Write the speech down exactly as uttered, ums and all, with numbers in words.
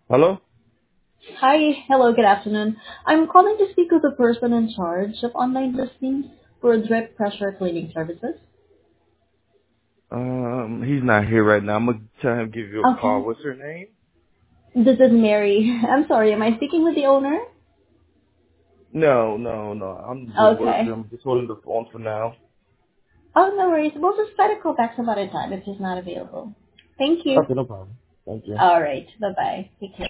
Hello? Hi. Hello, good afternoon. I'm calling to speak with the person in charge of online listings for drip pressure cleaning services. Um, he's not here right now. I'm gonna tell him to give you a call. Okay. What's her name? This is Mary. I'm sorry, am I speaking with the owner? No, no, no. I'm the worker. Okay. I'm just holding the phone for now. Oh, no worries. We'll just try to call back some other time if he's not available. Thank you. Okay, no problem. Thank you. All right. Bye-bye. Take care.